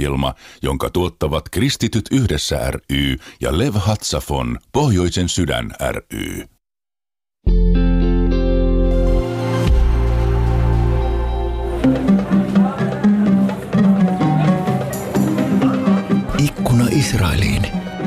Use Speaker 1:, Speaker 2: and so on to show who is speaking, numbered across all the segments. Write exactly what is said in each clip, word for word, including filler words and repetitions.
Speaker 1: ohjelma, jonka tuottavat Kristityt yhdessä ry ja Lev Hatsafon Pohjoisen sydän ry.
Speaker 2: Ikkuna Israeliin.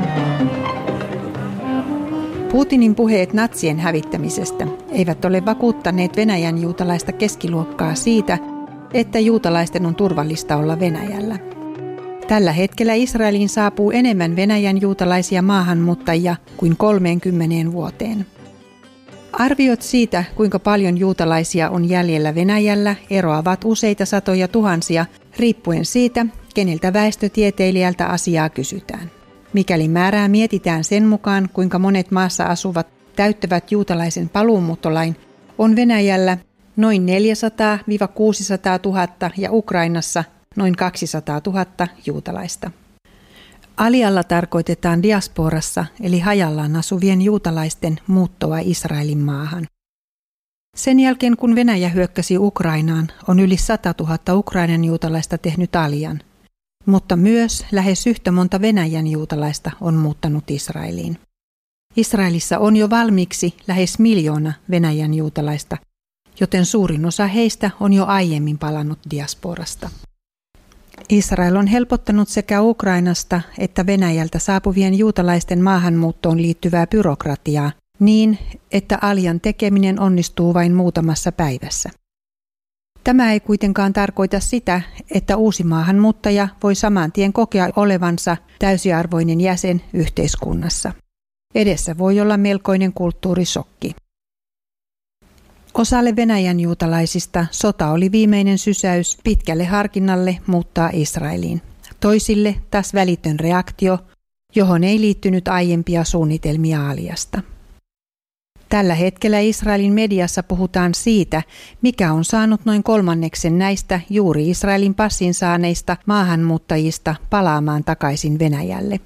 Speaker 3: Putinin puheet natsien hävittämisestä eivät ole vakuuttaneet Venäjän juutalaista keskiluokkaa siitä, että juutalaisten on turvallista olla Venäjällä. Tällä hetkellä Israeliin saapuu enemmän Venäjän juutalaisia maahanmuuttajia kuin kolmeenkymmeneen vuoteen. Arviot siitä, kuinka paljon juutalaisia on jäljellä Venäjällä, eroavat useita satoja tuhansia, riippuen siitä, keneltä väestötieteilijältä asiaa kysytään. Mikäli määrää mietitään sen mukaan, kuinka monet maassa asuvat täyttävät juutalaisen paluumuuttolain, on Venäjällä noin neljäsataa kuusisataa tuhatta ja Ukrainassa noin kaksisataa tuhatta juutalaista. Alialla tarkoitetaan diasporassa eli hajallaan asuvien juutalaisten muuttoa Israelin maahan. Sen jälkeen kun Venäjä hyökkäsi Ukrainaan, on yli sata tuhatta Ukrainan juutalaista tehnyt alian, mutta myös lähes yhtä monta Venäjän juutalaista on muuttanut Israeliin. Israelissa on jo valmiiksi lähes miljoona Venäjän juutalaista, joten suurin osa heistä on jo aiemmin palannut diasporasta. Israel on helpottanut sekä Ukrainasta että Venäjältä saapuvien juutalaisten maahanmuuttoon liittyvää byrokratiaa niin, että alian tekeminen onnistuu vain muutamassa päivässä. Tämä ei kuitenkaan tarkoita sitä, että uusi maahanmuuttaja voi saman tien kokea olevansa täysiarvoinen jäsen yhteiskunnassa. Edessä voi olla melkoinen kulttuurisokki. Osalle Venäjän juutalaisista sota oli viimeinen sysäys pitkälle harkinnalle muuttaa Israeliin. Toisille taas välitön reaktio, johon ei liittynyt aiempia suunnitelmia aliasta. Tällä hetkellä Israelin mediassa puhutaan siitä, mikä on saanut noin kolmanneksen näistä juuri Israelin passin saaneista maahanmuuttajista palaamaan takaisin Venäjälle.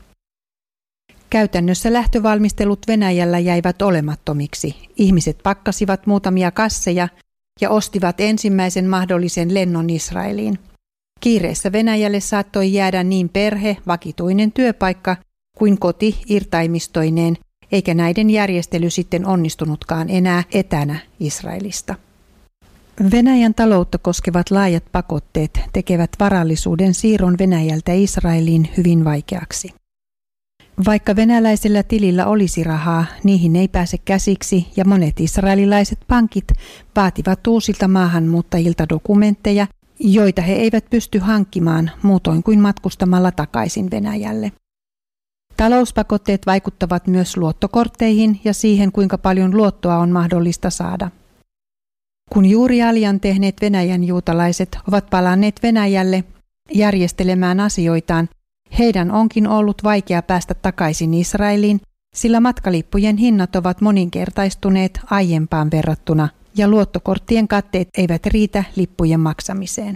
Speaker 3: Käytännössä lähtövalmistelut Venäjällä jäivät olemattomiksi. Ihmiset pakkasivat muutamia kasseja ja ostivat ensimmäisen mahdollisen lennon Israeliin. Kiireessä Venäjälle saattoi jäädä niin perhe, vakituinen työpaikka kuin koti irtaimistoineen, eikä näiden järjestely sitten onnistunutkaan enää etänä Israelista. Venäjän taloutta koskevat laajat pakotteet tekevät varallisuuden siirron Venäjältä Israeliin hyvin vaikeaksi. Vaikka venäläisellä tilillä olisi rahaa, niihin ei pääse käsiksi ja monet israelilaiset pankit vaativat uusilta maahanmuuttajilta dokumentteja, joita he eivät pysty hankkimaan muutoin kuin matkustamalla takaisin Venäjälle. Talouspakotteet vaikuttavat myös luottokortteihin ja siihen, kuinka paljon luottoa on mahdollista saada. Kun juuri alian tehneet Venäjän juutalaiset ovat palanneet Venäjälle järjestelemään asioitaan, heidän onkin ollut vaikea päästä takaisin Israeliin, sillä matkalippujen hinnat ovat moninkertaistuneet aiempaan verrattuna ja luottokorttien katteet eivät riitä lippujen maksamiseen.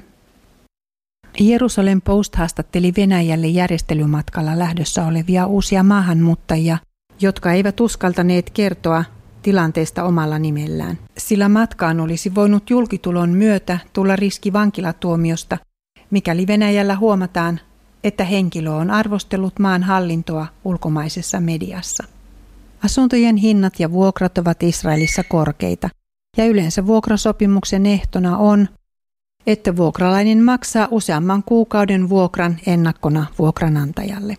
Speaker 3: Jerusalem Post haastatteli Venäjälle järjestelymatkalla lähdössä olevia uusia maahanmuuttajia, jotka eivät uskaltaneet kertoa tilanteesta omalla nimellään, sillä matkaan olisi voinut julkitulon myötä tulla riski vankilatuomiosta, mikäli Venäjällä huomataan, että henkilö on arvostellut maan hallintoa ulkomaisessa mediassa. Asuntojen hinnat ja vuokrat ovat Israelissa korkeita, ja yleensä vuokrasopimuksen ehtona on, että vuokralainen maksaa useamman kuukauden vuokran ennakkona vuokranantajalle.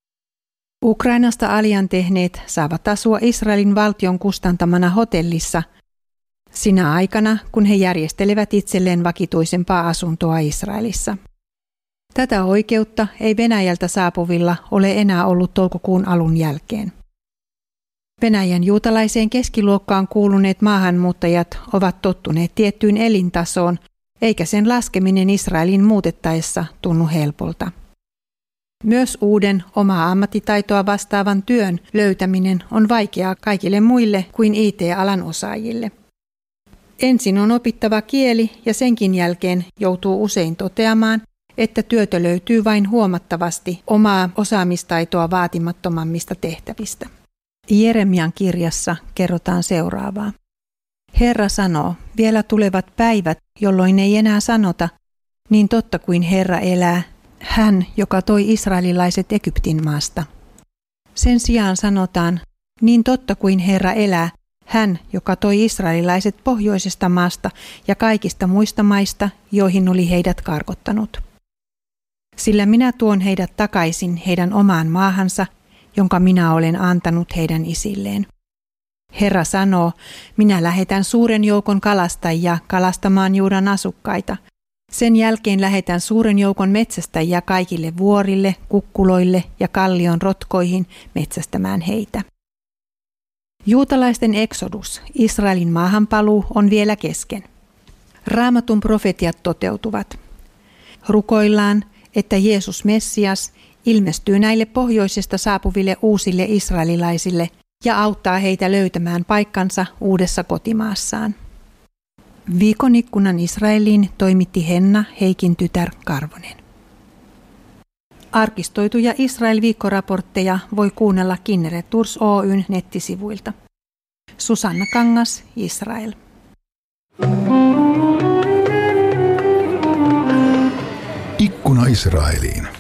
Speaker 3: Ukrainasta alian tehneet saavat asua Israelin valtion kustantamana hotellissa sinä aikana, kun he järjestelevät itselleen vakituisempaa asuntoa Israelissa. Tätä oikeutta ei Venäjältä saapuvilla ole enää ollut toukokuun alun jälkeen. Venäjän juutalaiseen keskiluokkaan kuuluneet maahanmuuttajat ovat tottuneet tiettyyn elintasoon, eikä sen laskeminen Israelin muutettaessa tunnu helpolta. Myös uuden omaa ammattitaitoa vastaavan työn löytäminen on vaikeaa kaikille muille kuin I T-alan osaajille. Ensin on opittava kieli ja senkin jälkeen joutuu usein toteamaan, että työtä löytyy vain huomattavasti omaa osaamistaitoa vaatimattomammista tehtävistä. Jeremian kirjassa kerrotaan seuraavaa. Herra sanoo, vielä tulevat päivät, jolloin ei enää sanota, niin totta kuin Herra elää, hän, joka toi israelilaiset Egyptin maasta. Sen sijaan sanotaan, niin totta kuin Herra elää, hän, joka toi israelilaiset pohjoisesta maasta ja kaikista muista maista, joihin oli heidät karkottanut. Sillä minä tuon heidät takaisin heidän omaan maahansa, jonka minä olen antanut heidän isilleen. Herra sanoo, minä lähetän suuren joukon kalastajia kalastamaan Juudan asukkaita. Sen jälkeen lähetän suuren joukon metsästäjiä kaikille vuorille, kukkuloille ja kallion rotkoihin metsästämään heitä. Juutalaisten eksodus, Israelin maahanpaluu, on vielä kesken. Raamatun profetiat toteutuvat. Rukoillaan, että Jeesus Messias ilmestyy näille pohjoisesta saapuville uusille israelilaisille ja auttaa heitä löytämään paikkansa uudessa kotimaassaan. Viikon ikkunan Israeliin toimitti Henna Heikin tytär Karvonen. Arkistoituja Israel-viikkoraportteja voi kuunnella Kinneret Tours Oy:n nettisivuilta. Susanna Kangas, Israel.
Speaker 2: Ikkuna Israeliin.